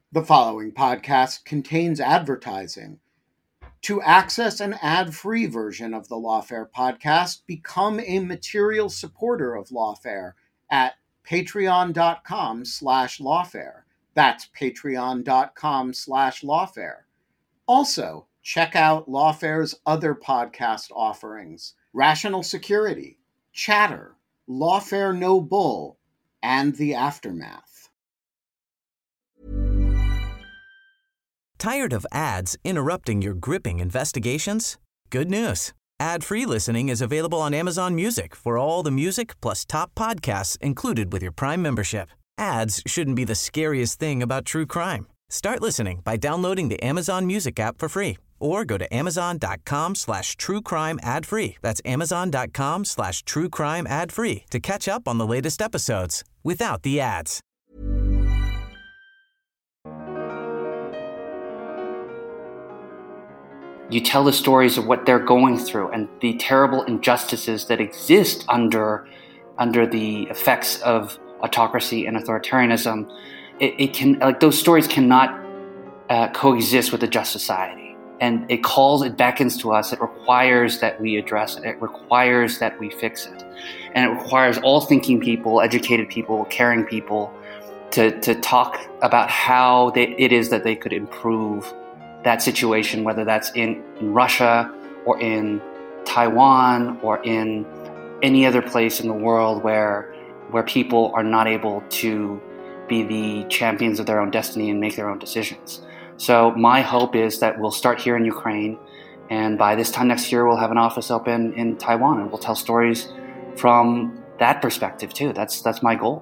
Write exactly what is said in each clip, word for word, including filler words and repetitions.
The following podcast contains advertising. To access an ad-free version of the Lawfare podcast, become a material supporter of Lawfare at patreon.com slash lawfare. That's patreon.com slash lawfare. Also, check out Lawfare's other podcast offerings: Rational Security, Chatter, Lawfare No Bull, and The Aftermath. Tired of ads interrupting your gripping investigations? Good news. Ad-free listening is available on Amazon Music for all the music plus top podcasts included with your Prime membership. Ads shouldn't be the scariest thing about true crime. Start listening by downloading the Amazon Music app for free or go to amazon.com slash true crime ad free. That's amazon.com slash true crime ad free to catch up on the latest episodes without the ads. You tell the stories of what they're going through and the terrible injustices that exist under under the effects of autocracy and authoritarianism. It, it can like those stories cannot uh, coexist with a just society, and it calls, it beckons to us. It requires that we address it. It requires that we fix it, and it requires all thinking people, educated people, caring people, to to talk about how they, it is that they could improve that situation, whether that's in, in Russia or in Taiwan or in any other place in the world where where people are not able to be the champions of their own destiny and make their own decisions. So my hope is that we'll start here in Ukraine, and by this time next year we'll have an office open in Taiwan, and we'll tell stories from that perspective too. That's that's my goal.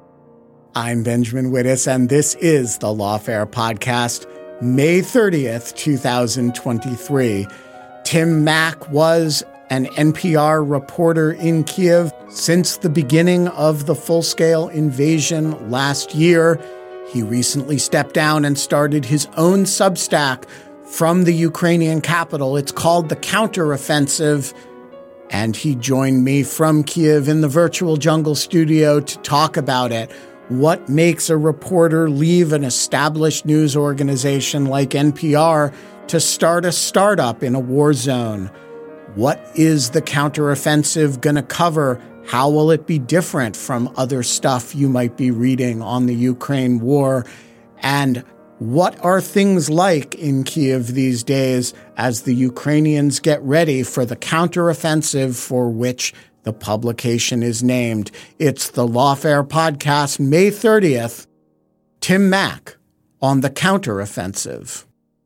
I'm Benjamin Wittes, and this is the Lawfare Podcast, May thirtieth, twenty twenty-three. Tim Mak was an N P R reporter in Kyiv since the beginning of the full-scale invasion last year. He recently stepped down and started his own Substack from the Ukrainian capital. It's called The Counteroffensive, and he joined me from Kyiv in the virtual jungle studio to talk about it. What makes a reporter leave an established news organization like N P R to start a startup in a war zone? What is the counteroffensive going to cover? How will it be different from other stuff you might be reading on the Ukraine war? And what are things like in Kyiv these days as the Ukrainians get ready for the counteroffensive for which the publication is named? It's the Lawfare Podcast, May thirtieth. Tim Mak on the counteroffensive.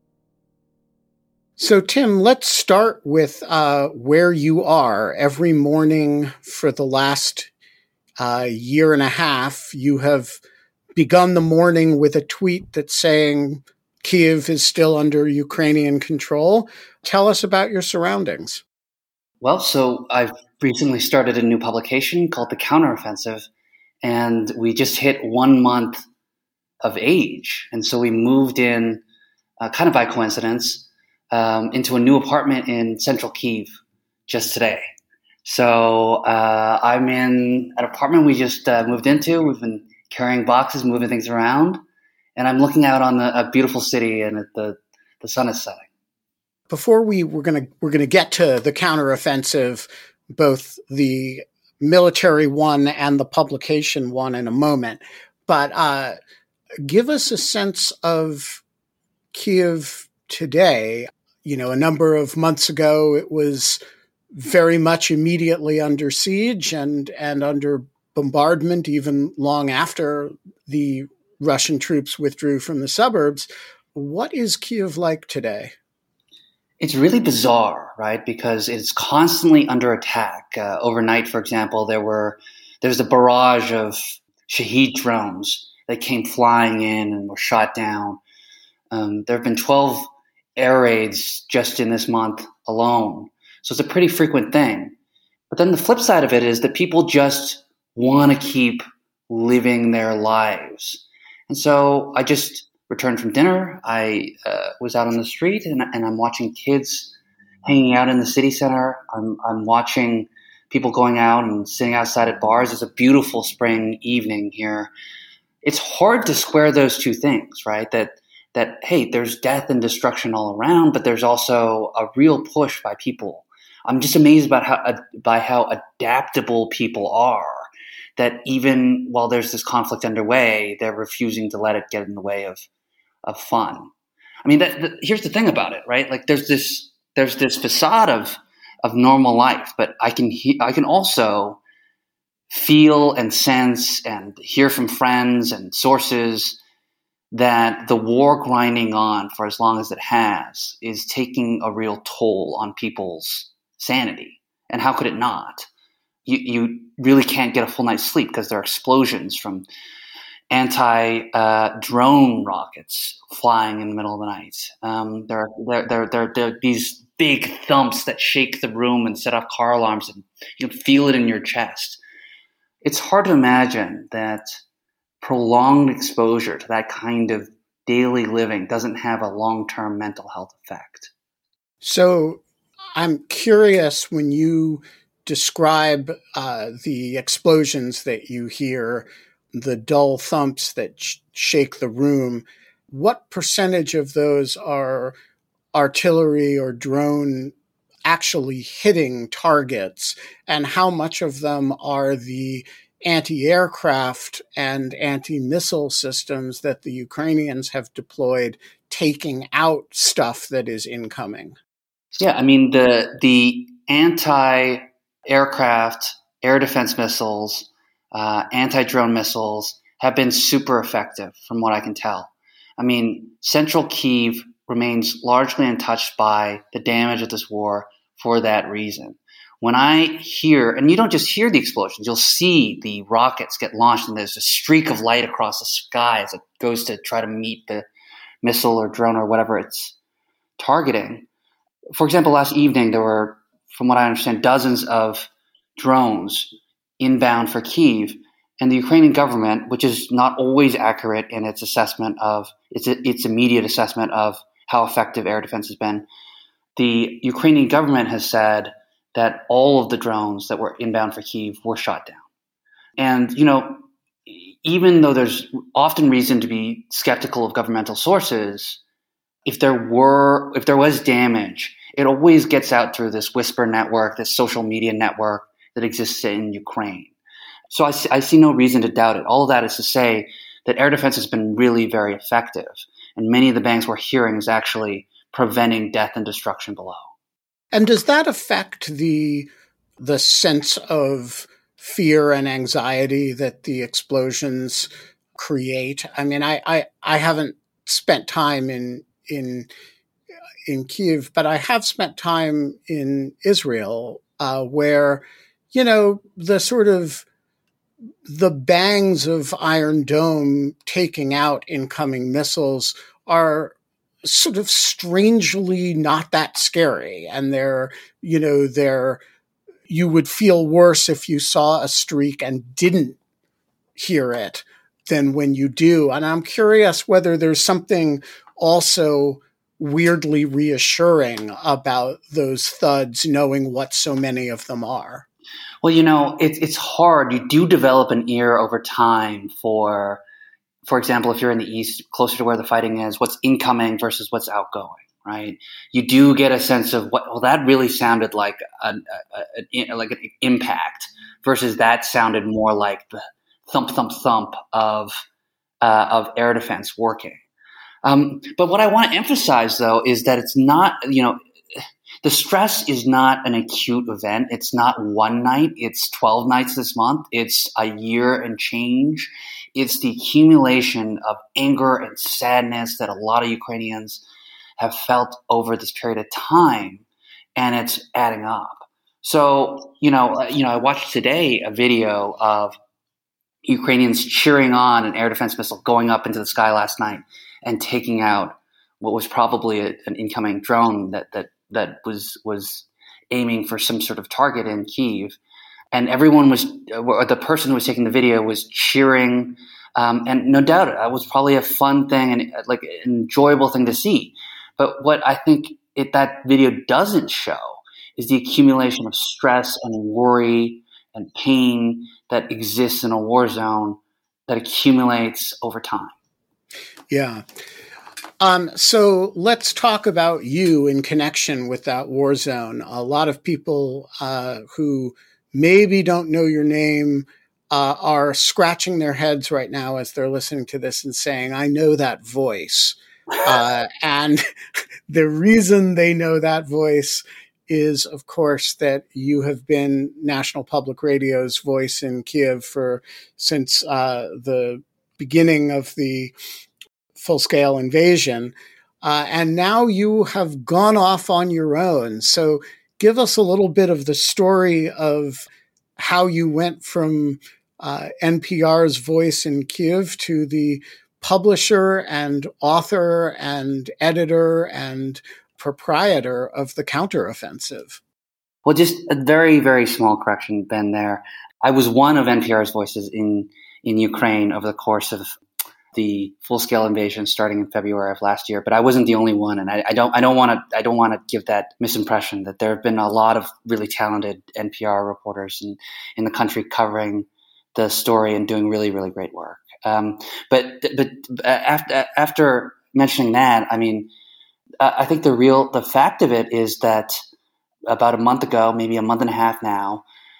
So, Tim, let's start with uh, where you are. Every morning for the last uh, year and a half, you have begun the morning with a tweet that's saying Kyiv is still under Ukrainian control. Tell us about your surroundings. Well, so I've recently started a new publication called The Counteroffensive, and we just hit one month of age. And so we moved in, uh, kind of by coincidence, um, into a new apartment in central Kyiv just today. So uh, I'm in an apartment we just uh, moved into. We've been carrying boxes, moving things around, and I'm looking out on the, a beautiful city, and the the sun is setting. Before we we're gonna we're gonna get to the counteroffensive, both the military one and the publication one in a moment, but uh, give us a sense of Kyiv today. You know, a number of months ago, it was very much immediately under siege and and under bombardment, even long after the Russian troops withdrew from the suburbs. What is Kyiv like today? It's really bizarre, right? Because it's constantly under attack. Uh, overnight, for example, there were there's a barrage of Shahed drones that came flying in and were shot down. Um, there have been twelve air raids just in this month alone. So it's a pretty frequent thing. But then the flip side of it is that people just want to keep living their lives. And so I just returned from dinner. I uh, was out on the street, and, and I'm watching kids hanging out in the city center. I'm, I'm watching people going out and sitting outside at bars. It's a beautiful spring evening here it's hard to square those two things, right? That that hey, there's death and destruction all around, but there's also a real push by people. I'm just amazed about how uh, by how adaptable people are. That even while there's this conflict underway, they're refusing to let it get in the way of of fun. I mean, that, that, here's the thing about it, right? Like, there's this there's this facade of of normal life, but I can he- I can also feel and sense and hear from friends and sources that the war grinding on for as long as it has is taking a real toll on people's sanity. And how could it not? You, you really can't get a full night's sleep because there are explosions from anti-drone uh, rockets flying in the middle of the night. Um, there, are, there, there, there, there are these big thumps that shake the room and set off car alarms, and you can feel it in your chest. It's hard to imagine that prolonged exposure to that kind of daily living doesn't have a long-term mental health effect. So I'm curious, when you describe uh, the explosions that you hear, the dull thumps that sh- shake the room, what percentage of those are artillery or drone actually hitting targets, and how much of them are the anti-aircraft and anti-missile systems that the Ukrainians have deployed taking out stuff that is incoming? Yeah, I mean, the the anti-aircraft, air defense missiles, uh, anti-drone missiles have been super effective from what I can tell. I mean, central Kyiv remains largely untouched by the damage of this war for that reason. When I hear, and you don't just hear the explosions, you'll see the rockets get launched and there's a streak of light across the sky as it goes to try to meet the missile or drone or whatever it's targeting. For example, last evening there were, from what I understand, dozens of drones inbound for Kyiv, and the Ukrainian government, which is not always accurate in its assessment of its its immediate assessment of how effective air defense has been, the Ukrainian government has said that all of the drones that were inbound for Kyiv were shot down. And, you know, even though there's often reason to be skeptical of governmental sources, if there were, if there was damage, it always gets out through this whisper network, this social media network that exists in Ukraine. So I see, I see no reason to doubt it. All of that is to say that air defense has been really very effective, and many of the bangs we're hearing is actually preventing death and destruction below. And does that affect the the sense of fear and anxiety that the explosions create? I mean, I I, I haven't spent time in in in Kyiv, but I have spent time in Israel, uh, where, you know, the sort of the bangs of Iron Dome taking out incoming missiles are sort of strangely not that scary. And they're, you know, they're, you would feel worse if you saw a streak and didn't hear it than when you do. And I'm curious whether there's something also weirdly reassuring about those thuds, knowing what so many of them are. Well, you know, it's it's hard. You do develop an ear over time for, for example, if you're in the East, closer to where the fighting is, what's incoming versus what's outgoing, right? You do get a sense of what, well, that really sounded like an, a, a, like an impact versus that sounded more like the thump, thump, thump of, uh, of air defense working. Um, but what I want to emphasize, though, is that it's not, you know, the stress is not an acute event. It's not one night. It's twelve nights this month. It's a year and change. It's the accumulation of anger and sadness that a lot of Ukrainians have felt over this period of time, and it's adding up. So, you know, uh, you know, I watched today a video of Ukrainians cheering on an air defense missile going up into the sky last night and taking out what was probably a, an incoming drone that that that was was aiming for some sort of target in Kyiv. And everyone was, or the person who was taking the video was cheering. Um, and no doubt it was probably a fun thing and like an enjoyable thing to see. But what I think it, that video doesn't show is the accumulation of stress and worry and pain that exists in a war zone that accumulates over time. Yeah. Um, so let's talk about you in connection with that war zone. A lot of people uh, who maybe don't know your name uh, are scratching their heads right now as they're listening to this and saying, I know that voice. Uh, and the reason they know that voice is, of course, that you have been National Public Radio's voice in Kiev for since uh, the beginning of the full-scale invasion. Uh, and now you have gone off on your own. So give us a little bit of the story of how you went from uh, N P R's voice in Kiev to the publisher and author and editor and proprietor of the counteroffensive. Well, just a very, very small correction, Ben, there. I was one of N P R's voices in, in Ukraine over the course of the full-scale invasion starting in February of last year, but I wasn't the only one, and I, I don't, I don't want to, I don't want to give that misimpression that there have been a lot of really talented N P R reporters in, in the country covering the story and doing really, really great work. Um, but, but after after mentioning that, I mean, I think the real, the fact of it is that about a month ago, maybe a month and a half now,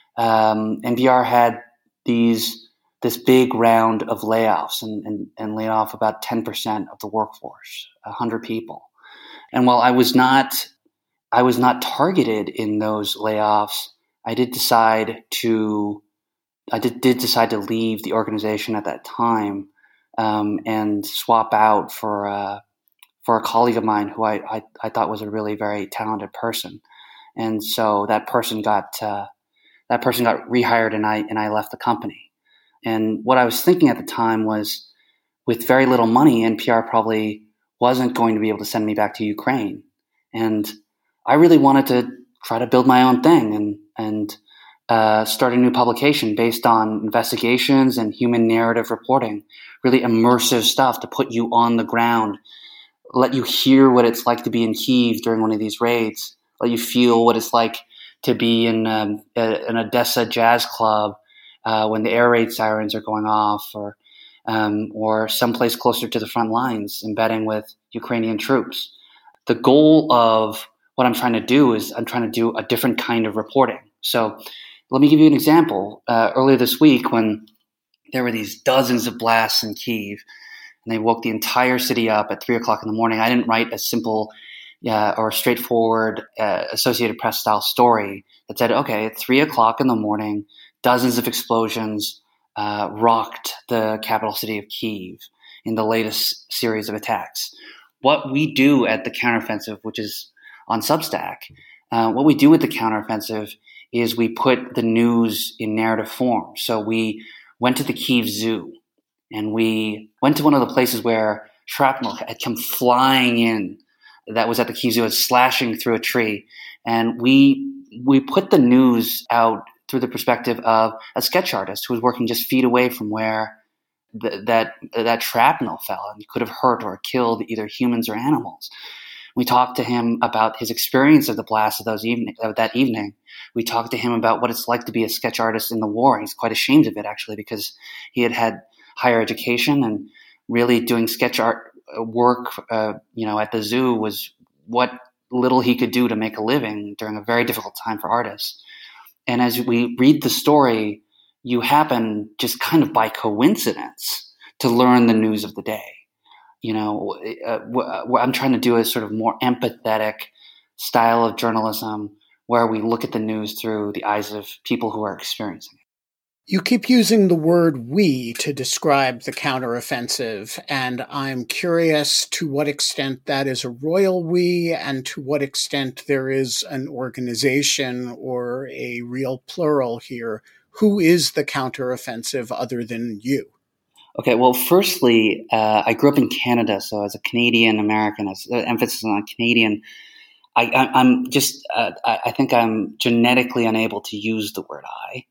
um, N P R had these. this big round of layoffs and, and, and laid off about ten percent of the workforce, one hundred people. And while I was not, I was not targeted in those layoffs, I did decide to, I did, did decide to leave the organization at that time um, and swap out for, uh, for a colleague of mine who I, I, I thought was a really very talented person. And so that person got, uh, that person got rehired and I, and I left the company. And what I was thinking at the time was, with very little money, N P R probably wasn't going to be able to send me back to Ukraine. And I really wanted to try to build my own thing and and uh, start a new publication based on investigations and human narrative reporting, really immersive stuff to put you on the ground, let you hear what it's like to be in Kyiv during one of these raids, let you feel what it's like to be in um, a, an Odessa jazz club Uh, when the air raid sirens are going off, or um, or someplace closer to the front lines, embedding with Ukrainian troops. The goal of what I'm trying to do is I'm trying to do a different kind of reporting. So let me give you an example. Uh, earlier this week, when there were these dozens of blasts in Kyiv, and they woke the entire city up at three o'clock in the morning, I didn't write a simple uh, or straightforward uh, Associated Press style story that said, okay, at three o'clock in the morning, dozens of explosions uh, rocked the capital city of Kyiv in the latest series of attacks. What we do at the counteroffensive, which is on Substack, uh, what we do with the counteroffensive is we put the news in narrative form. So we went to the Kyiv Zoo, and we went to one of the places where shrapnel had come flying in that was at the Kyiv Zoo, slashing through a tree. And we we put the news out through the perspective of a sketch artist who was working just feet away from where th- that that shrapnel fell and could have hurt or killed either humans or animals. We talked to him about his experience of the blast of those evening of that evening. We talked to him about what it's like to be a sketch artist in the war. He's quite ashamed of it, actually, because he had had higher education, and really doing sketch art work, uh, you know, at the zoo was what little he could do to make a living during a very difficult time for artists. And as we read the story, you happen just kind of by coincidence to learn the news of the day. You know, uh, what I'm trying to do is sort of more empathetic style of journalism where we look at the news through the eyes of people who are experiencing it. You keep using the word "we" to describe the counteroffensive, and I'm curious to what extent that is a royal we and to what extent there is an organization or a real plural here. Who is the counteroffensive other than you? Okay, well, firstly, uh, I grew up in Canada, so as a Canadian American, as uh, emphasis on Canadian, I, I, I'm just, uh, I, I think I'm genetically unable to use the word I.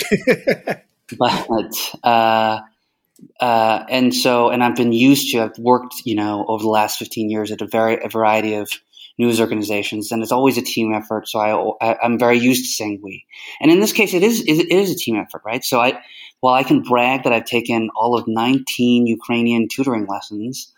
but uh, uh, and so and I've been used to. I've worked, you know, over the last fifteen years at a very a variety of news organizations, and it's always a team effort. So I, I I'm very used to saying we. And in this case, it is it is a team effort, right? So I while I can brag that I've taken all of nineteen Ukrainian tutoring lessons,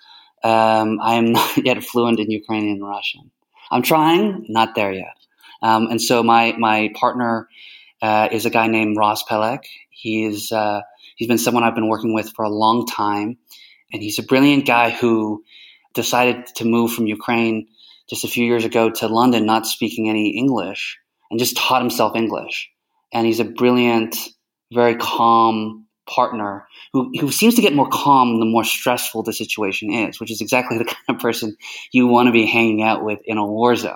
um, I am not yet fluent in Ukrainian and Russian. I'm trying, not there yet. Um, and so my my partner uh, is a guy named Ross Pelek. He is uh, he's been someone I've been working with for a long time, and he's a brilliant guy who decided to move from Ukraine just a few years ago to London, not speaking any English, and just taught himself English. And he's a brilliant, very calm partner who, who seems to get more calm the more stressful the situation is, which is exactly the kind of person you want to be hanging out with in a war zone.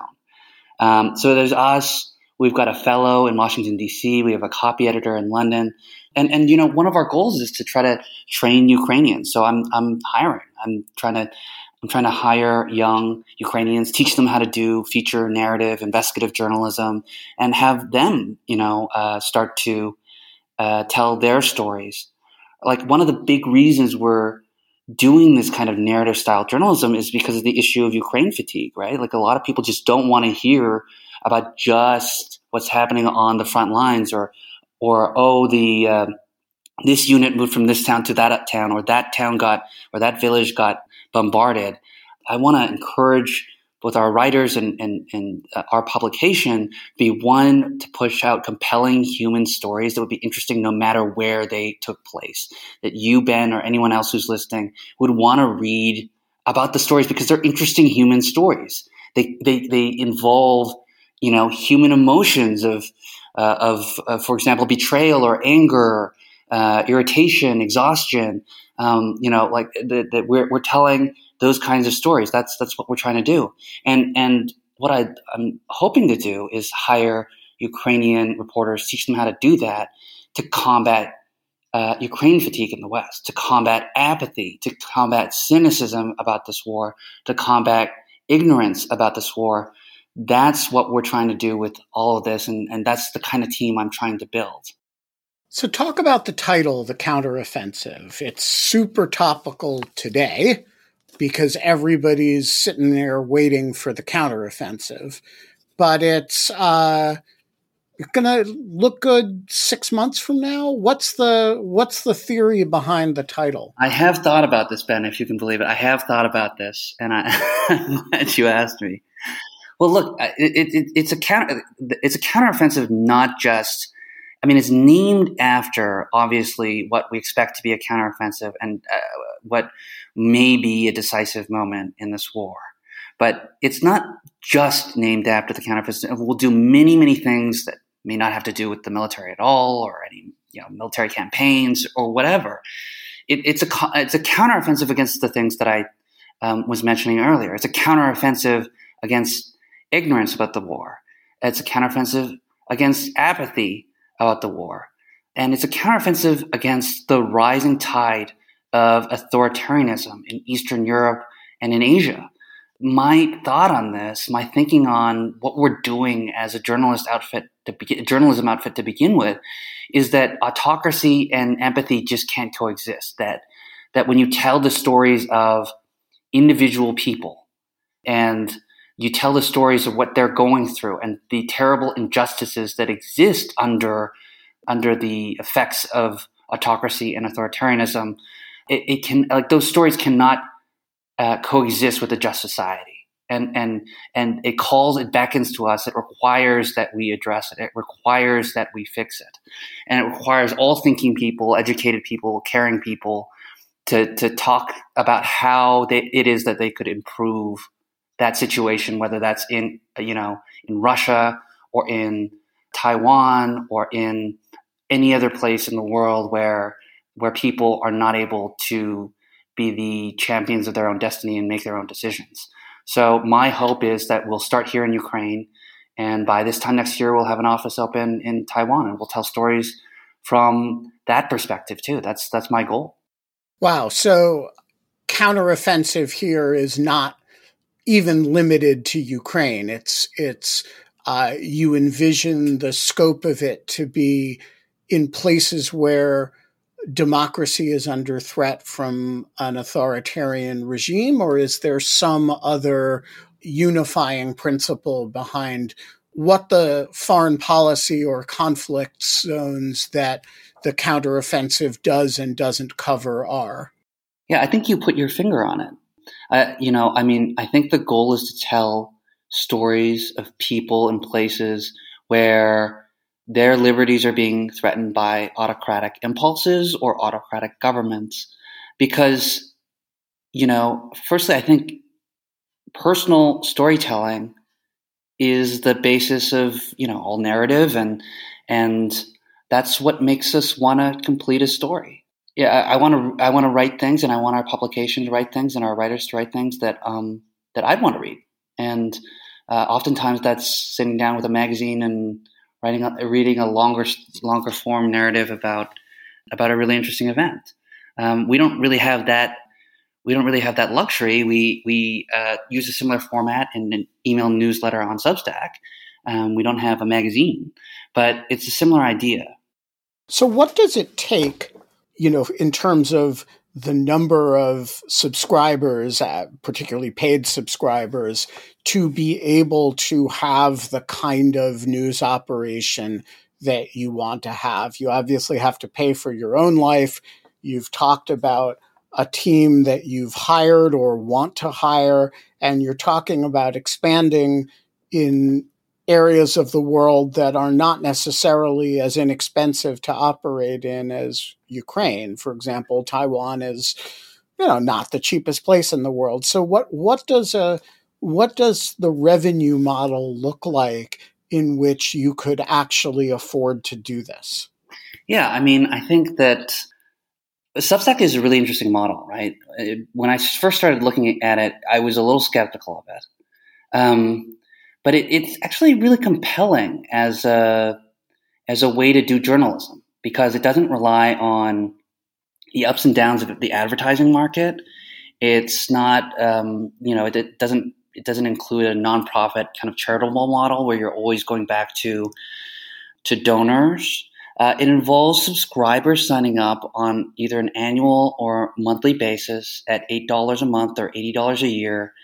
Um, so there's us. We've got a fellow in Washington, D C. We have a copy editor in London. And, and you know, one of our goals is to try to train Ukrainians. So I'm I'm hiring. I'm trying to I'm trying to hire young Ukrainians, teach them how to do feature, narrative, investigative journalism, and have them, you know, uh, start to uh, tell their stories. Like, one of the big reasons we're doing this kind of narrative style journalism is because of the issue of Ukraine fatigue, right? Like, a lot of people just don't want to hear about just what's happening on the front lines, or, or oh, the uh, this unit moved from this town to that town, or that town got, or that village got bombarded. I want to encourage both our writers and, and, and uh, our publication be one to push out compelling human stories that would be interesting no matter where they took place. That you, Ben, or anyone else who's listening would want to read about the stories because they're interesting human stories. They they they involve, you know, human emotions of uh, of uh, for example, betrayal or anger, uh, irritation, exhaustion. Um, you know, like that, that we're we're telling those kinds of stories. That's that's what we're trying to do. And and what I, I'm hoping to do is hire Ukrainian reporters, teach them how to do that, to combat uh, Ukraine fatigue in the West, to combat apathy, to combat cynicism about this war, to combat ignorance about this war. That's what we're trying to do with all of this, and, and that's the kind of team I'm trying to build. So talk about the title, The Counteroffensive. It's super topical today because everybody's sitting there waiting for the counteroffensive. But it's uh, going to look good six months from now. What's the what's the theory behind the title? I have thought about this, Ben, if you can believe it. I have thought about this, and I, I'm glad you asked me. Well, look, it, it, it's a counter, it's a counteroffensive, not just. I mean, it's named after, obviously, what we expect to be a counteroffensive and uh, what may be a decisive moment in this war. But it's not just named after the counteroffensive. We'll do many, many things that may not have to do with the military at all, or any, you know, military campaigns or whatever. It, it's a it's a counteroffensive against the things that I um, was mentioning earlier. It's a counteroffensive against ignorance about the war. It's a counteroffensive against apathy about the war. And it's a counteroffensive against the rising tide of authoritarianism in Eastern Europe and in Asia. My thought on this, my thinking on what we're doing as a journalist outfit, to begin, journalism outfit to begin with, is that autocracy and empathy just can't coexist. That that when you tell the stories of individual people and you tell the stories of what they're going through and the terrible injustices that exist under under the effects of autocracy and authoritarianism, it, it can like those stories cannot uh, coexist with a just society. And and and it calls, it beckons to us. It requires that we address it. It requires that we fix it, and it requires all thinking people, educated people, caring people to to talk about how they, it is that they could improve that situation, whether that's in, you know, in Russia or in Taiwan or in any other place in the world where where people are not able to be the champions of their own destiny and make their own decisions. So my hope is that we'll start here in Ukraine, and by this time next year, we'll have an office open in Taiwan, and we'll tell stories from that perspective too. That's that's my goal. Wow. So counteroffensive here is not even limited to Ukraine. It's it's uh, you envision the scope of it to be in places where democracy is under threat from an authoritarian regime, or is there some other unifying principle behind what the foreign policy or conflict zones that the counteroffensive does and doesn't cover are? Yeah, I think you put your finger on it. Uh, you know, I mean, I think the goal is to tell stories of people and places where their liberties are being threatened by autocratic impulses or autocratic governments. Because, you know, firstly, I think personal storytelling is the basis of, you know, all narrative, and and that's what makes us want to complete a story. Yeah, I want to I want to write things, and I want our publication to write things, and our writers to write things that um that I'd want to read. And uh, oftentimes that's sitting down with a magazine and writing a, reading a longer longer form narrative about about a really interesting event. Um, we don't really have that. We don't really have that luxury. We we uh, use a similar format in an email newsletter on Substack. Um, we don't have a magazine, but it's a similar idea. So what does it take, you know, in terms of the number of subscribers, uh, particularly paid subscribers, to be able to have the kind of news operation that you want to have? You obviously have to pay for your own life. You've talked about a team that you've hired or want to hire, and you're talking about expanding in areas of the world that are not necessarily as inexpensive to operate in as Ukraine. For example, Taiwan is, you know, not the cheapest place in the world. So what what does a what does the revenue model look like in which you could actually afford to do this? Yeah, I mean, I think that Substack is a really interesting model, right? It, when I first started looking at it, I was a little skeptical of it. Um, but it, it's actually really compelling as a, as a way to do journalism, because it doesn't rely on the ups and downs of the advertising market. It's not, um, you know, it, it doesn't, it doesn't include a nonprofit kind of charitable model where you're always going back to, to donors. Uh, it involves subscribers signing up on either an annual or monthly basis at eight dollars a month or eighty dollars a year,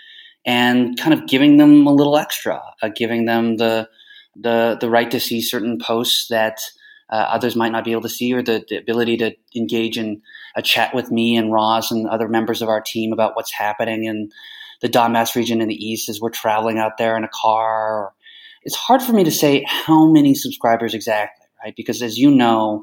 and kind of giving them a little extra, uh, giving them the, the the right to see certain posts that uh, others might not be able to see, or the, the ability to engage in a chat with me and Roz and other members of our team about what's happening in the Donbass region in the east as we're traveling out there in a car. It's hard for me to say how many subscribers exactly. Right? Because as you know,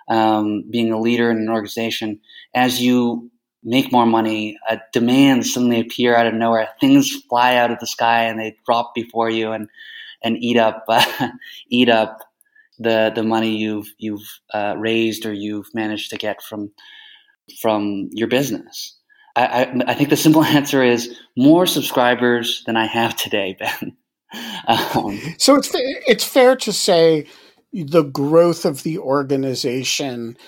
um, being a leader in an organization, as you make more money, uh, demands suddenly appear out of nowhere. Things fly out of the sky and they drop before you and and eat up uh, eat up the the money you've you've uh, raised or you've managed to get from from your business. I, I, I think the simple answer is more subscribers than I have today, Ben. um, so it's it's fair to say the growth of the organization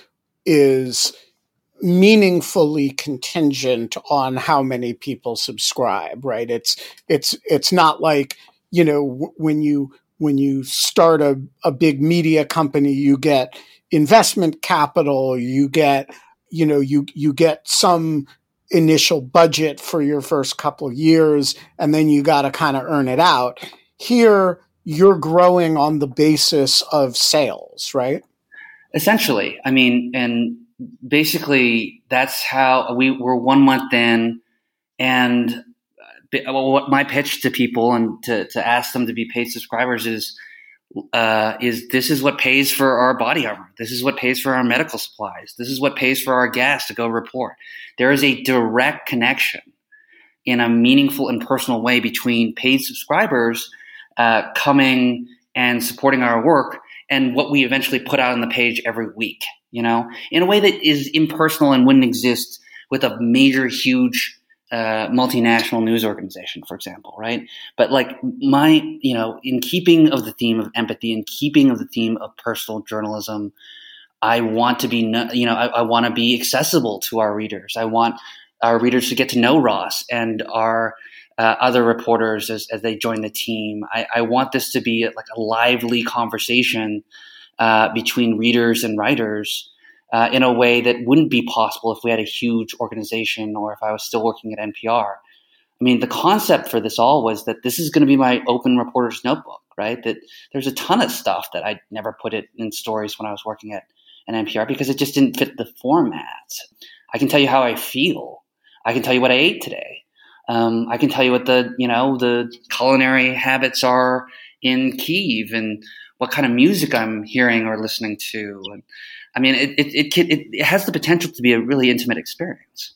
is meaningfully contingent on how many people subscribe, right? It's it's it's not like, you know, w- when you when you start a, a big media company, you get investment capital, you get, you know, you you get some initial budget for your first couple of years, and then you got to kind of earn it out. Here, you're growing on the basis of sales, right? Essentially. I mean, and basically that's how we were one month in, and well, what my pitch to people and to, to ask them to be paid subscribers is, uh, is this is what pays for our body armor. This is what pays for our medical supplies. This is what pays for our gas to go report. There is a direct connection in a meaningful and personal way between paid subscribers Uh, coming and supporting our work and what we eventually put out on the page every week, you know, in a way that is impersonal and wouldn't exist with a major, huge uh, multinational news organization, for example, right? But like my, you know, in keeping of the theme of empathy, in keeping of the theme of personal journalism, I want to be, you know, I, I want to be accessible to our readers. I want our readers to get to know Ross and our Uh, other reporters as, as they join the team. I, I want this to be like a lively conversation uh, between readers and writers uh, in a way that wouldn't be possible if we had a huge organization or if I was still working at N P R. I mean, the concept for this all was that this is going to be my open reporter's notebook, right? That there's a ton of stuff that I never put it in stories when I was working at and N P R because it just didn't fit the format. I can tell you how I feel. I can tell you what I ate today. Um, I can tell you what the, you know, the culinary habits are in Kyiv and what kind of music I'm hearing or listening to. And, I mean, it, it, it, can, it, it has the potential to be a really intimate experience.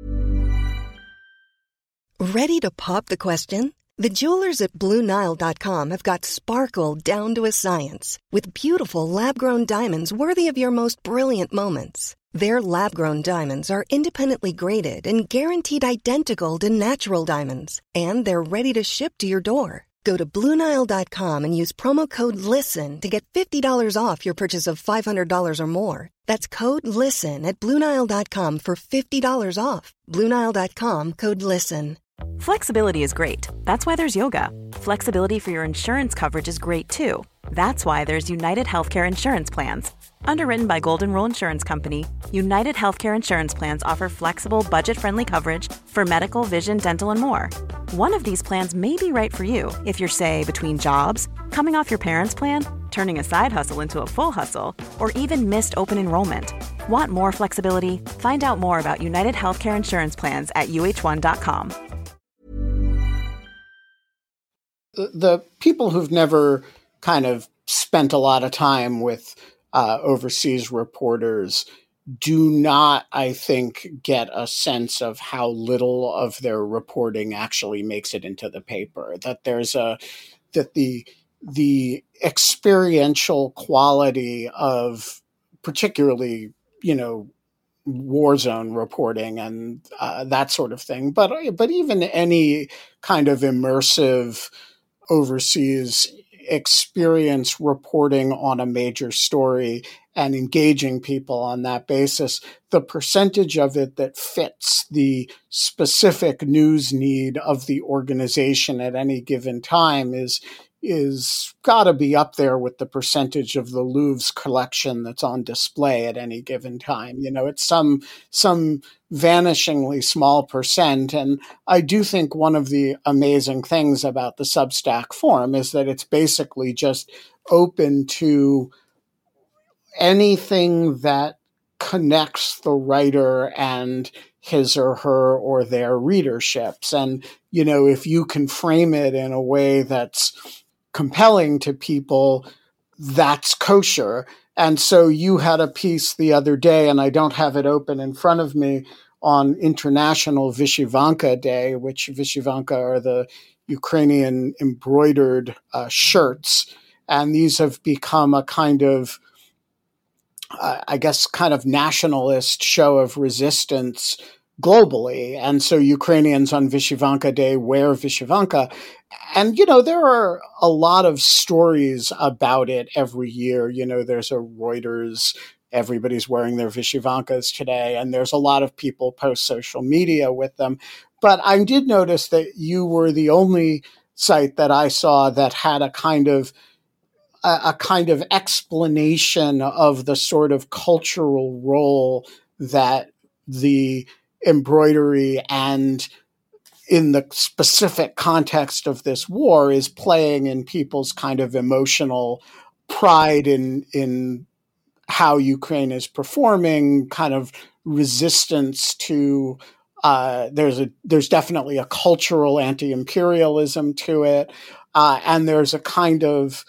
Ready to pop the question? The jewelers at Blue Nile dot com have got sparkle down to a science with beautiful lab-grown diamonds worthy of your most brilliant moments. Their lab-grown diamonds are independently graded and guaranteed identical to natural diamonds, and they're ready to ship to your door. Go to Blue Nile dot com and use promo code LISTEN to get fifty dollars off your purchase of five hundred dollars or more. That's code LISTEN at Blue Nile dot com for fifty dollars off. Blue Nile dot com, code LISTEN. Flexibility is great. That's why there's yoga. Flexibility for your insurance coverage is great too. That's why there's United Healthcare Insurance Plans. Underwritten by Golden Rule Insurance Company, United Healthcare Insurance Plans offer flexible, budget-friendly coverage for medical, vision, dental, and more. One of these plans may be right for you if you're, say, between jobs, coming off your parents' plan, turning a side hustle into a full hustle, or even missed open enrollment. Want more flexibility? Find out more about United Healthcare Insurance Plans at U H one dot com. The people who've never kind of spent a lot of time with uh, overseas reporters do not, I think, get a sense of how little of their reporting actually makes it into the paper. That there's a that the the experiential quality of particularly, you know, war zone reporting and uh, that sort of thing, but but even any kind of immersive overseas experience reporting on a major story and engaging people on that basis, the percentage of it that fits the specific news need of the organization at any given time is is got to be up there with the percentage of the Louvre's collection that's on display at any given time. You know, it's some some vanishingly small percent. And I do think one of the amazing things about the Substack forum is that it's basically just open to anything that connects the writer and his or her or their readerships. And, you know, if you can frame it in a way that's compelling to people, that's kosher. And so you had a piece the other day, and I don't have it open in front of me, on International Vyshyvanka Day, which Vyshyvanka are the Ukrainian embroidered uh, shirts. And these have become a kind of, uh, I guess, kind of nationalist show of resistance globally. And so Ukrainians on Vyshyvanka Day wear Vyshyvanka. And, you know, there are a lot of stories about it every year. You know, there's a Reuters, everybody's wearing their Vyshyvankas today, and there's a lot of people post social media with them. But I did notice that you were the only site that I saw that had a kind of a, a kind of explanation of the sort of cultural role that the embroidery and in the specific context of this war is playing in people's kind of emotional pride in, in how Ukraine is performing, kind of resistance to, uh, there's a, there's definitely a cultural anti-imperialism to it. Uh, and there's a kind of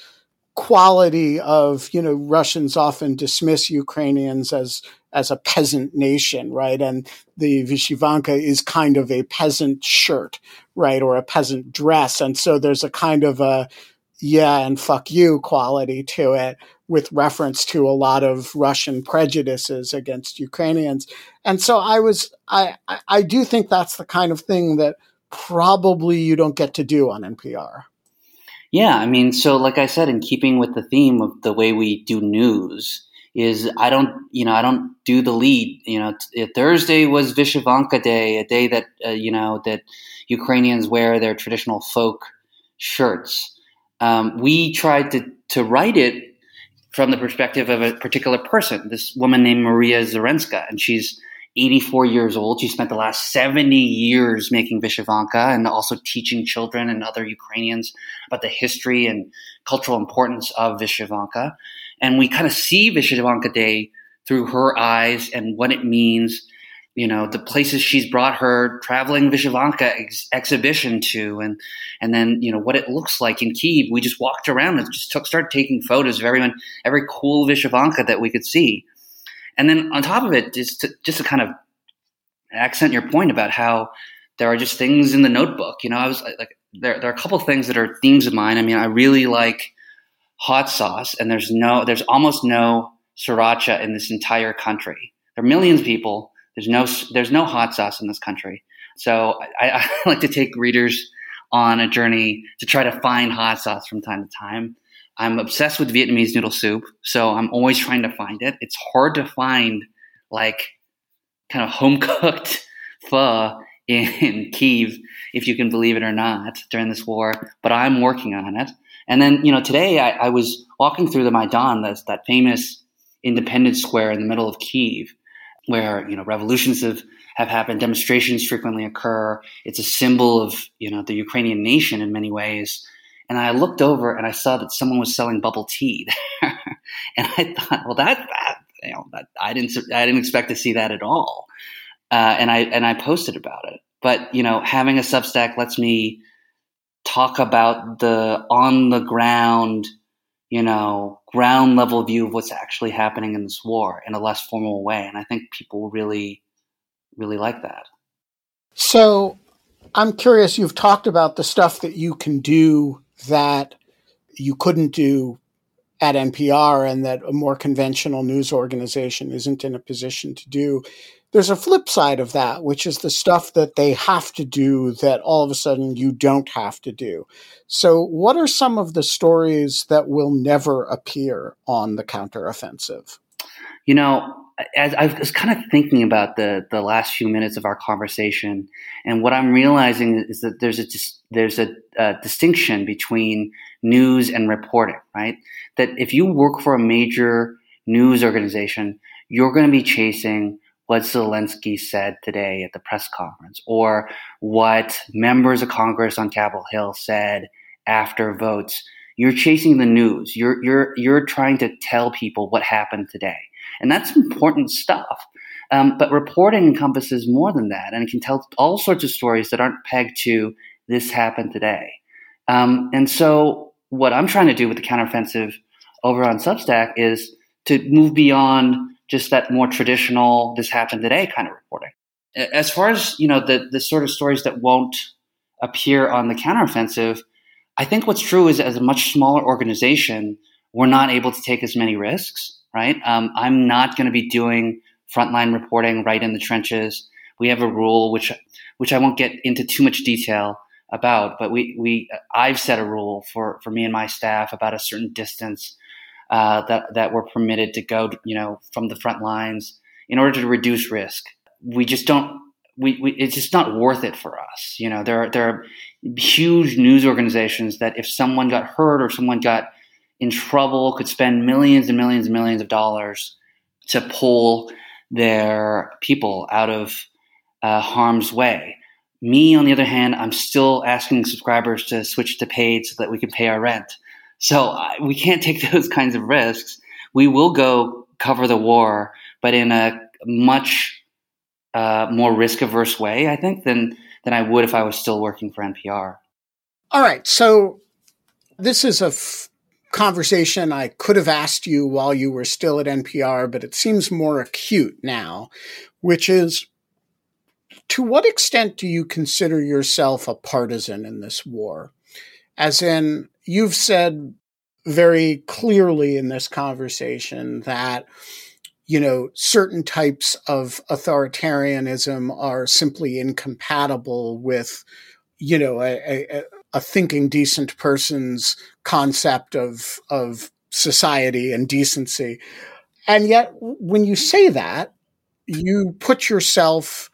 quality of, you know, Russians often dismiss Ukrainians as as a peasant nation, right? And the Vyshyvanka is kind of a peasant shirt, right? Or a peasant dress. And so there's a kind of a yeah and fuck you quality to it with reference to a lot of Russian prejudices against Ukrainians. And so I was, I, I do think that's the kind of thing that probably you don't get to do on N P R. Yeah, I mean, so like I said, in keeping with the theme of the way we do news, is I don't, you know, I don't do the lead. You know, t- Thursday was Vyshyvanka Day, a day that, uh, you know, that Ukrainians wear their traditional folk shirts. Um, we tried to, to write it from the perspective of a particular person, this woman named Maria Zarenska, and she's eighty-four years old. She spent the last seventy years making Vyshyvanka and also teaching children and other Ukrainians about the history and cultural importance of Vyshyvanka. And we kind of see Vyshyvanka Day through her eyes and what it means, you know, the places she's brought her traveling Vyshyvanka ex- exhibition to, and and then, you know, what it looks like in Kyiv. We just walked around and just took, started taking photos of everyone, every cool Vyshyvanka that we could see. And then on top of it, just to, just to kind of accent your point about how there are just things in the notebook. You know, I was like, there, there are a couple of things that are themes of mine. I mean, I really like hot sauce, and there's no, there's almost no sriracha in this entire country. There are millions of people. There's no, there's no hot sauce in this country. So I, I like to take readers on a journey to try to find hot sauce from time to time. I'm obsessed with Vietnamese noodle soup, so I'm always trying to find it. It's hard to find like kind of home cooked pho in, in Kyiv, if you can believe it or not, during this war. But I'm working on it. And then, you know, today I, I was walking through the Maidan, that's that famous Independence Square in the middle of Kyiv, where, you know, revolutions have, have happened, demonstrations frequently occur. It's a symbol of, you know, the Ukrainian nation in many ways. And I looked over and I saw that someone was selling bubble tea there. And I thought, well, that, that you know, that, I didn't, I didn't expect to see that at all. Uh, and I, and I posted about it. But, you know, having a Substack lets me talk about the on the ground, you know, ground level view of what's actually happening in this war in a less formal way. And I think people really, really like that. So I'm curious, you've talked about the stuff that you can do that you couldn't do at N P R and that a more conventional news organization isn't in a position to do. There's a flip side of that, which is the stuff that they have to do that all of a sudden you don't have to do. So what are some of the stories that will never appear on the counteroffensive? You know, as I was kind of thinking about the, the last few minutes of our conversation, and what I'm realizing is that there's a there's a, a distinction between news and reporting, right? That if you work for a major news organization, you're going to be chasing what Zelensky said today at the press conference, or what members of Congress on Capitol Hill said after votes. You're chasing the news. You're you're you're trying to tell people what happened today. And that's important stuff. Um, but reporting encompasses more than that, and it can tell all sorts of stories that aren't pegged to this happened today. Um, and so what I'm trying to do with the counteroffensive over on Substack is to move beyond just that more traditional this happened today kind of reporting. As far as, you know, the, the sort of stories that won't appear on the counteroffensive, I think what's true is as a much smaller organization, we're not able to take as many risks. Right? Um, I'm not going to be doing frontline reporting right in the trenches. We have a rule, which which I won't get into too much detail about, but we we I've set a rule for, for me and my staff about a certain distance uh, that that we're permitted to go, you know, from the front lines in order to reduce risk. We just don't. We, we it's just not worth it for us. You know, there are there are huge news organizations that if someone got hurt or someone got in trouble, could spend millions and millions and millions of dollars to pull their people out of uh, harm's way. Me, on the other hand, I'm still asking subscribers to switch to paid so that we can pay our rent. So uh, we can't take those kinds of risks. We will go cover the war, but in a much uh, more risk-averse way, I think, than than I would if I was still working for N P R. All right. So this is a f- conversation I could have asked you while you were still at N P R, but it seems more acute now, which is, to what extent do you consider yourself a partisan in this war? As in, you've said very clearly in this conversation that, you know, certain types of authoritarianism are simply incompatible with, you know, a, a, a thinking decent person's concept of of society and decency. And yet, when you say that, you put yourself,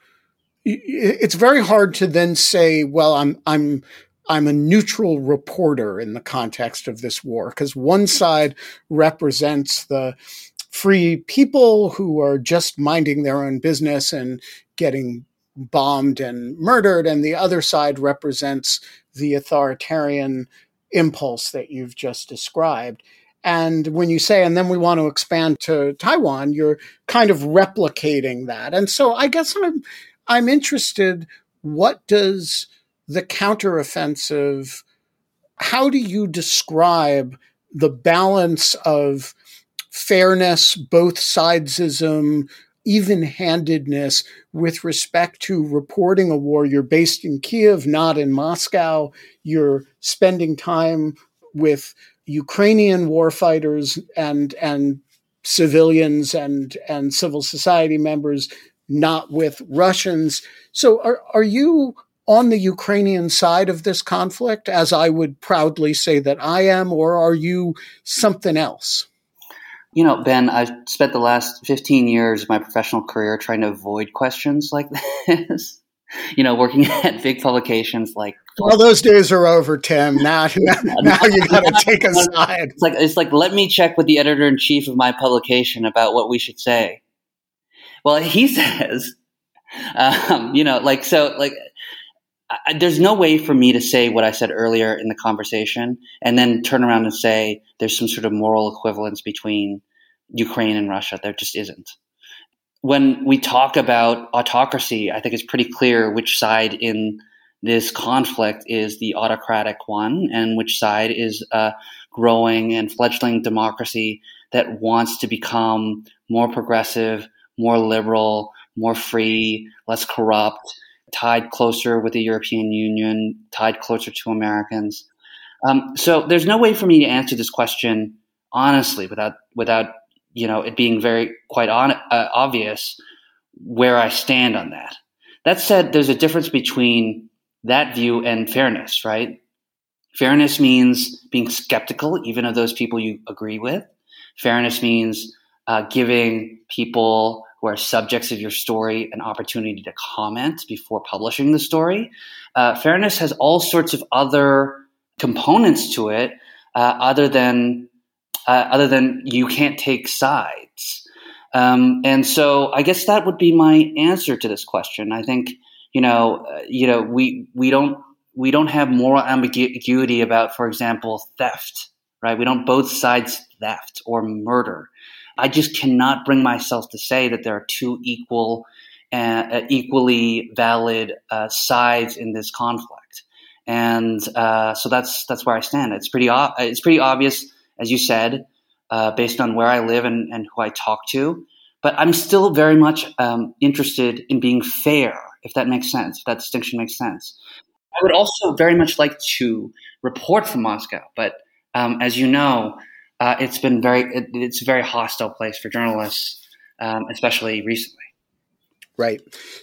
it's very hard to then say, well, I'm I'm I'm a neutral reporter in the context of this war, because one side represents the free people who are just minding their own business and getting bombed and murdered, and the other side represents the authoritarian impulse that you've just described. And when you say, and then we want to expand to Taiwan, you're kind of replicating that. And so I guess I'm, I'm interested, what does the counteroffensive, how do you describe the balance of fairness, both sidesism, even-handedness with respect to reporting a war? You're based in Kiev, not in Moscow. You're spending time with Ukrainian warfighters and and civilians and and civil society members, not with Russians. So are are you on the Ukrainian side of this conflict, as I would proudly say that I am, or are you something else? You know, Ben, I've spent the last fifteen years of my professional career trying to avoid questions like this. You know, working at big publications like. Well, those days are over, Tim. Now, now, now you got to take a side. It's like it's like let me check with the editor in chief of my publication about what we should say. Well, he says, um, you know, like so, like I, there's no way for me to say what I said earlier in the conversation and then turn around and say there's some sort of moral equivalence between Ukraine and Russia. There just isn't. When we talk about autocracy, I think it's pretty clear which side in this conflict is the autocratic one and which side is a growing and fledgling democracy that wants to become more progressive, more liberal, more free, less corrupt, tied closer with the European Union, tied closer to Americans. Um, so there's no way for me to answer this question honestly without without you know it being very quite on, uh, obvious where I stand on that. That said, there's a difference between that view and fairness, right? Fairness means being skeptical, even of those people you agree with. Fairness means uh, giving people who are subjects of your story an opportunity to comment before publishing the story. Uh, fairness has all sorts of other components to it, uh, other than uh, other than you can't take sides. Um, and so, I guess that would be my answer to this question. I think you know, uh, you know, we we don't we don't have moral ambiguity about, for example, theft, right? We don't both sides theft or murder. I just cannot bring myself to say that there are two equal, uh, equally valid uh, sides in this conflict, and uh, so that's that's where I stand. It's pretty o- it's pretty obvious, as you said, uh, based on where I live and, and who I talk to. But I'm still very much um, interested in being fair, if that makes sense, if that distinction makes sense. I would also very much like to report from Moscow, but um, as you know, uh, it's been very it, it's a very hostile place for journalists, um, especially recently. Right.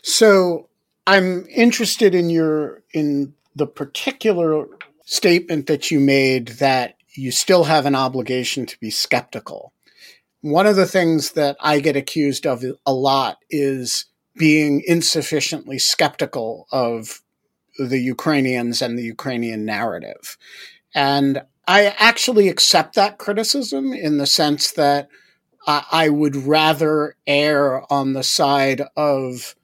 So I'm interested in your in the particular statement that you made that you still have an obligation to be skeptical. One of the things that I get accused of a lot is being insufficiently skeptical of the Ukrainians and the Ukrainian narrative. And I actually accept that criticism in the sense that I, I would rather err on the side of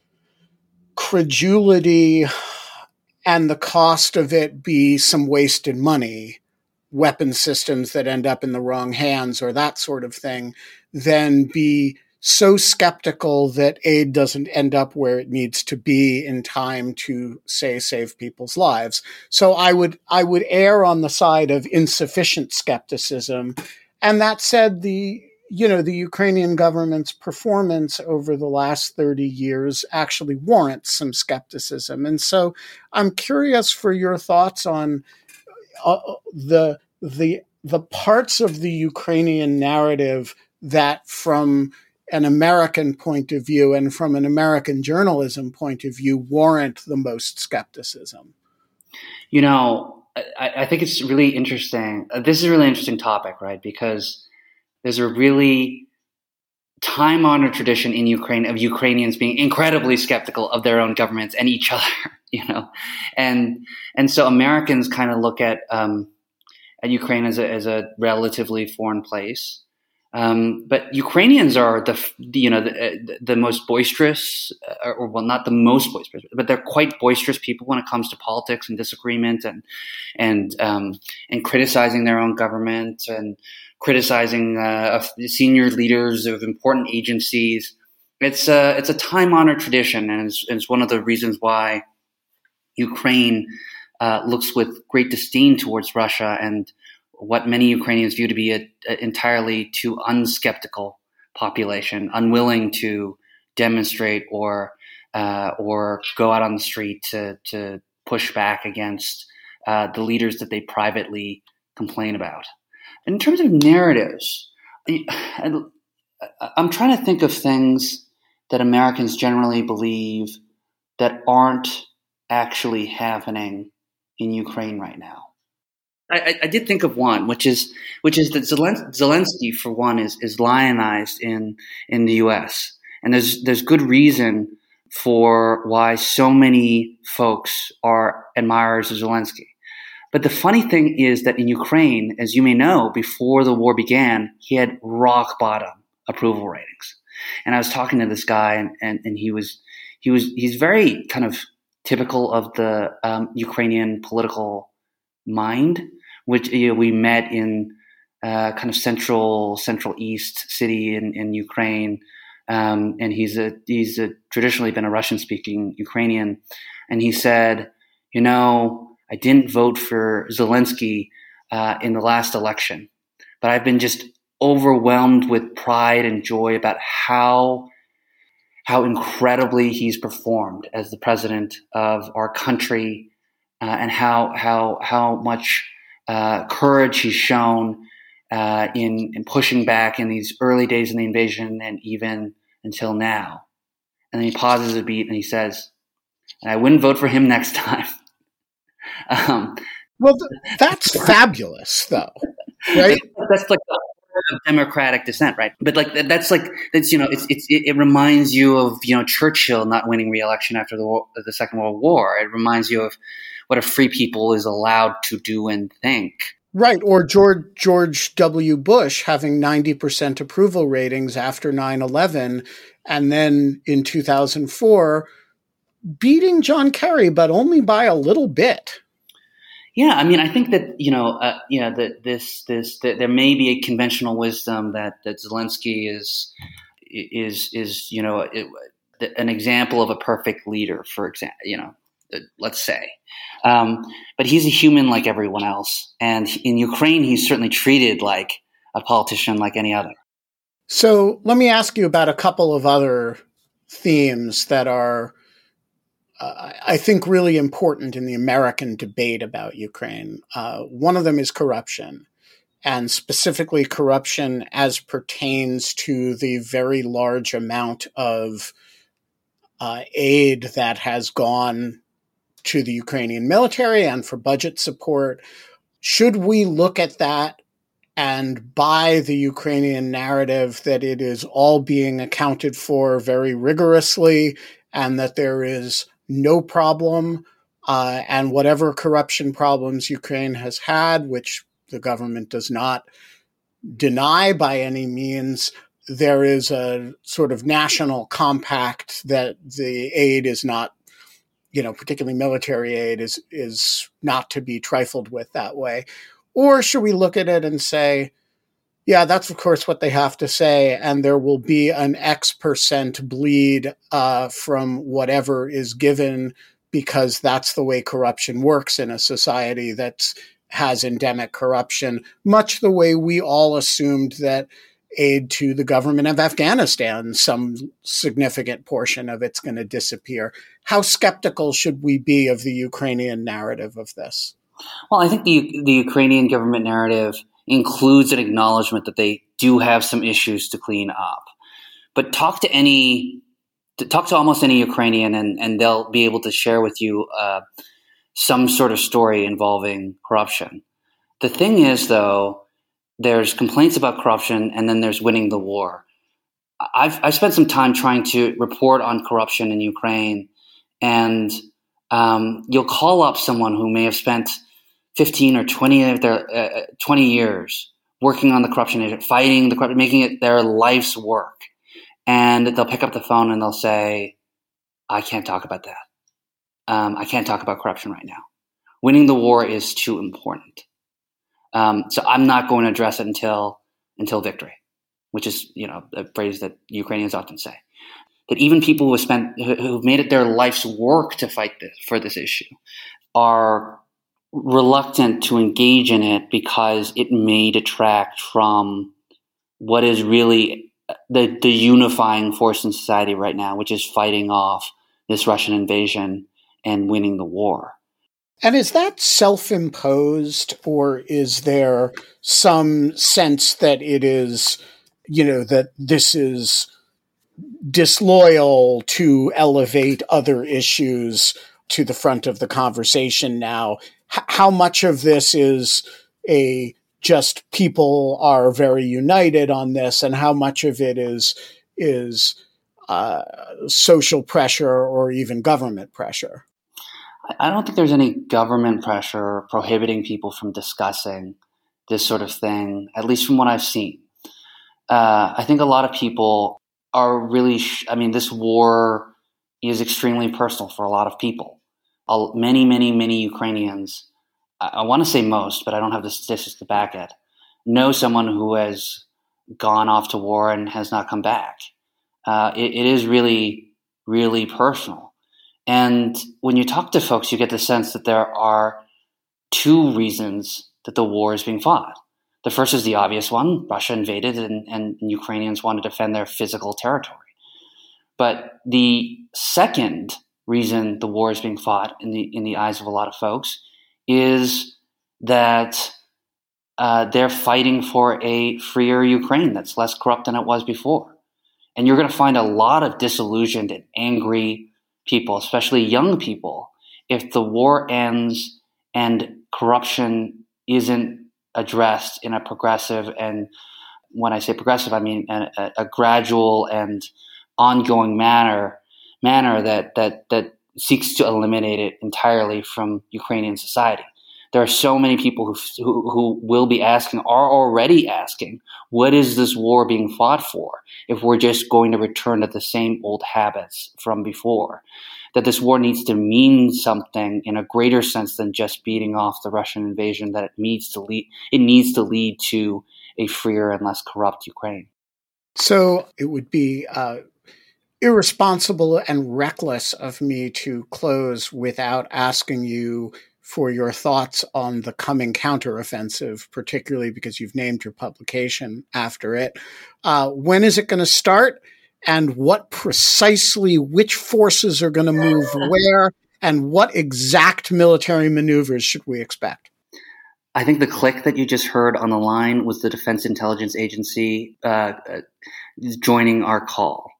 credulity and the cost of it be some wasted money, weapon systems that end up in the wrong hands or that sort of thing, than be so skeptical that aid doesn't end up where it needs to be in time to, say, save people's lives. So I would I would err on the side of insufficient skepticism. And that said, the you know the Ukrainian government's performance over the last thirty years actually warrants some skepticism. And so I'm curious for your thoughts on uh, the the the parts of the Ukrainian narrative that, from an American point of view and from an American journalism point of view, warrant the most skepticism. You know, I, I think it's really interesting. This is a really interesting topic, right? Because there's a really time-honored tradition in Ukraine of Ukrainians being incredibly skeptical of their own governments and each other, you know, and and so Americans kind of look at um, at Ukraine as a as a relatively foreign place. Um, but Ukrainians are the, you know, the, the most boisterous, uh, or well, not the most boisterous, but they're quite boisterous people when it comes to politics and disagreement and and um, and criticizing their own government and criticizing uh, senior leaders of important agencies. It's a it's a time honored tradition, and it's, it's one of the reasons why Ukraine uh, looks with great disdain towards Russia and what many Ukrainians view to be an entirely too unskeptical population, unwilling to demonstrate or uh, or go out on the street to to push back against uh, the leaders that they privately complain about. In terms of narratives, I'm trying to think of things that Americans generally believe that aren't actually happening in Ukraine right now. I, I did think of one, which is which is that Zelensky, for one, is is lionized in in the U S, and there's there's good reason for why so many folks are admirers of Zelensky. But the funny thing is that in Ukraine, as you may know, before the war began, he had rock bottom approval ratings. And I was talking to this guy, and and, and he was he was he's very kind of typical of the um, Ukrainian political mind, which you know, we met in uh, kind of central central east city in, in Ukraine, um, and he's a he's a, traditionally been a Russian speaking Ukrainian, and he said, you know, I didn't vote for Zelensky uh, in the last election, but I've been just overwhelmed with pride and joy about how how incredibly he's performed as the president of our country, uh, and how how how much uh, courage he's shown uh, in in pushing back in these early days of the invasion and even until now. And then he pauses a beat and he says, "I wouldn't vote for him next time." um, well, th- that's fabulous, though, right? That's like the of democratic descent, right? But like that's like that's you know it's it's it reminds you of you know Churchill not winning re-election after the war, the Second World War. It reminds you of what a free people is allowed to do and think. Right, or George George W. Bush having ninety percent approval ratings after nine eleven, and then in two thousand four beating John Kerry, but only by a little bit. Yeah, I mean, I think that you know, uh, you know, that this, this, that there may be a conventional wisdom that that Zelensky is, is, is, you know, it, an example of a perfect leader, for example, you know, let's say, um, but he's a human like everyone else, and in Ukraine, he's certainly treated like a politician like any other. So let me ask you about a couple of other themes that are, Uh, I think, really important in the American debate about Ukraine. Uh, one of them is corruption, and specifically corruption as pertains to the very large amount of uh, aid that has gone to the Ukrainian military and for budget support. Should we look at that and buy the Ukrainian narrative that it is all being accounted for very rigorously and that there is no problem, uh, and whatever corruption problems Ukraine has had, which the government does not deny by any means, there is a sort of national compact that the aid is not, you know, particularly military aid is is not to be trifled with that way? Or should we look at it and say, yeah, that's of course what they have to say, and there will be an X percent bleed uh, from whatever is given because that's the way corruption works in a society that has endemic corruption, much the way we all assumed that aid to the government of Afghanistan, some significant portion of it's going to disappear. How skeptical should we be of the Ukrainian narrative of this? Well, I think the the Ukrainian government narrative includes an acknowledgement that they do have some issues to clean up. But talk to any, talk to almost any Ukrainian, and, and they'll be able to share with you uh, some sort of story involving corruption. The thing is, though, there's complaints about corruption, and then there's winning the war. I've I've spent some time trying to report on corruption in Ukraine, and um, you'll call up someone who may have spent fifteen or twenty of their uh, twenty years working on the corruption agent, fighting the corruption, making it their life's work. And they'll pick up the phone and they'll say, I can't talk about that. Um, I can't talk about corruption right now. Winning the war is too important. Um, so I'm not going to address it until until victory, which is, you know, a phrase that Ukrainians often say. That even people who have spent, who've made it their life's work to fight this, for this issue, are reluctant to engage in it because it may detract from what is really the, the unifying force in society right now, which is fighting off this Russian invasion and winning the war. And is that self-imposed, or is there some sense that it is, you know, that this is disloyal to elevate other issues to the front of the conversation now? H- how much of this is a just people are very united on this, and how much of it is is uh, social pressure or even government pressure? I don't think there's any government pressure prohibiting people from discussing this sort of thing, at least from what I've seen. Uh, I think a lot of people are really, sh- I mean, this war is extremely personal for a lot of people. Uh, many, many, many Ukrainians, I, I want to say most, but I don't have the statistics to back it, know someone who has gone off to war and has not come back. Uh, it, it is really, really personal. And when you talk to folks, you get the sense that there are two reasons that the war is being fought. The first is the obvious one. Russia invaded and, and Ukrainians want to defend their physical territory. But the second reason the war is being fought in the in the eyes of a lot of folks is that uh, they're fighting for a freer Ukraine that's less corrupt than it was before. And you're going to find a lot of disillusioned and angry people, especially young people, if the war ends and corruption isn't addressed in a progressive, and when I say progressive, I mean a, a gradual and ongoing manner, manner that that that seeks to eliminate it entirely from Ukrainian society. There are so many people who, who who will be asking, are already asking, what is this war being fought for if we're just going to return to the same old habits from before? That this war needs to mean something in a greater sense than just beating off the Russian invasion, that it needs to lead, it needs to lead to a freer and less corrupt Ukraine. So it would be uh, irresponsible and reckless of me to close without asking you for your thoughts on the coming counteroffensive, particularly because you've named your publication after it. Uh, when is it going to start? And what precisely, which forces are going to move where, and what exact military maneuvers should we expect? I think the click that you just heard on the line was the Defense Intelligence Agency uh, uh, joining our call.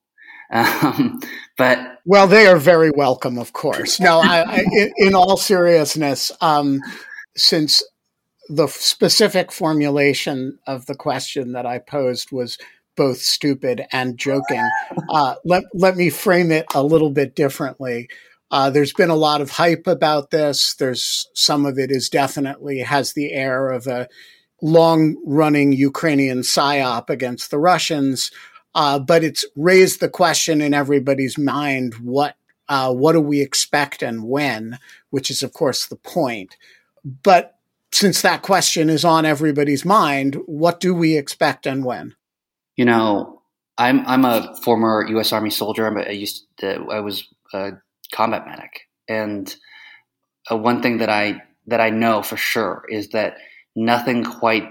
Um, but well, they are very welcome, of course. No, I, I, in, in all seriousness, um, since the specific formulation of the question that I posed was both stupid and joking, uh, let let me frame it a little bit differently. Uh, there's been a lot of hype about this. There's some of it is definitely has the air of a long-running Ukrainian psyop against the Russians. Uh, but it's raised the question in everybody's mind, what uh, what do we expect and when, which is, of course, the point. But since that question is on everybody's mind, what do we expect and when? You know, I'm I'm a former U S Army soldier. I'm a, I used to, I was a combat medic, and uh, one thing that I that I know for sure is that nothing quite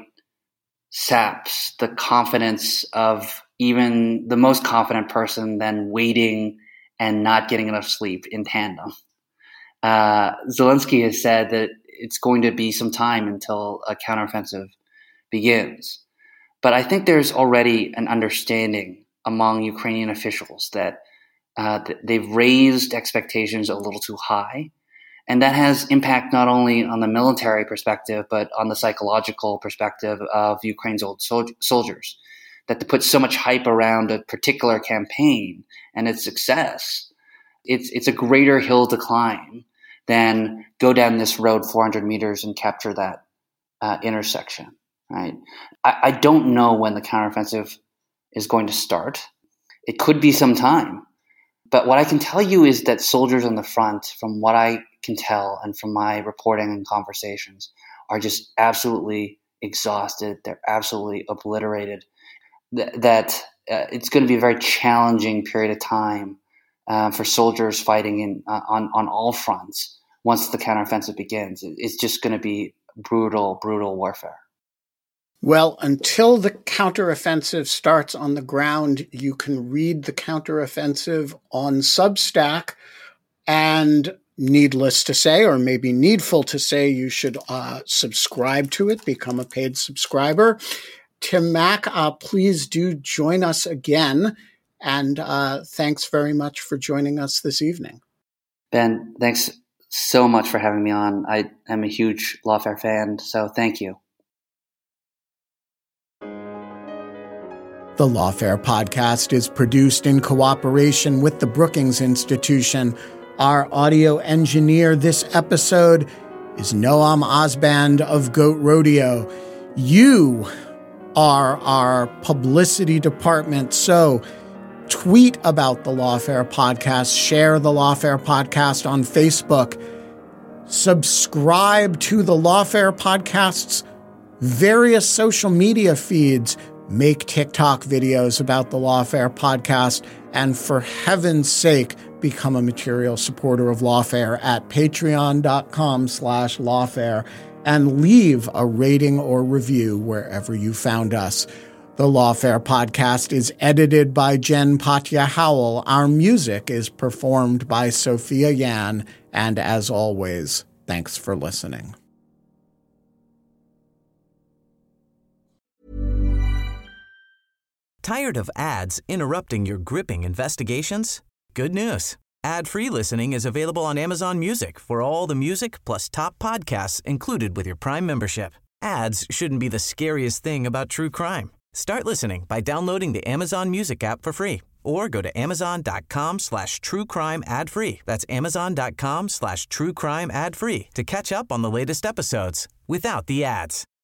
saps the confidence of even the most confident person than waiting and not getting enough sleep in tandem. Uh, Zelensky has said that it's going to be some time until a counteroffensive begins. But I think there's already an understanding among Ukrainian officials that uh, they've raised expectations a little too high. And that has impact not only on the military perspective, but on the psychological perspective of Ukraine's old sol- soldiers. That to put so much hype around a particular campaign and its success, it's it's a greater hill to climb than go down this road four hundred meters and capture that uh, intersection. right? I, I don't know when the counteroffensive is going to start. It could be some time. But what I can tell you is that soldiers on the front, from what I can tell and from my reporting and conversations, are just absolutely exhausted. They're absolutely obliterated. Th- that uh, it's going to be a very challenging period of time uh, for soldiers fighting in uh, on, on all fronts once the counteroffensive begins. It's just going to be brutal, brutal warfare. Well, until the counteroffensive starts on the ground, you can read the counteroffensive on Substack. And needless to say, or maybe needful to say, you should uh, subscribe to it, become a paid subscriber. Tim Mak, uh, please do join us again. And uh, thanks very much for joining us this evening. Ben, thanks so much for having me on. I am a huge Lawfare fan, so thank you. The Lawfare podcast is produced in cooperation with the Brookings Institution. Our audio engineer this episode is Noam Osband of Goat Rodeo. You are our publicity department, so tweet about the Lawfare podcast, share the Lawfare podcast on Facebook, subscribe to the Lawfare podcast's various social media feeds, make TikTok videos about the Lawfare podcast, and for heaven's sake, become a material supporter of Lawfare at patreon.com slash lawfare and leave a rating or review wherever you found us. The Lawfare podcast is edited by Jen Patja Howell. Our music is performed by Sophia Yan. And as always, thanks for listening. Tired of ads interrupting your gripping investigations? Good news. Ad-free listening is available on Amazon Music for all the music plus top podcasts included with your Prime membership. Ads shouldn't be the scariest thing about true crime. Start listening by downloading the Amazon Music app for free or go to amazon.com slash true crime ad free. That's amazon.com slash true crime ad free to catch up on the latest episodes without the ads.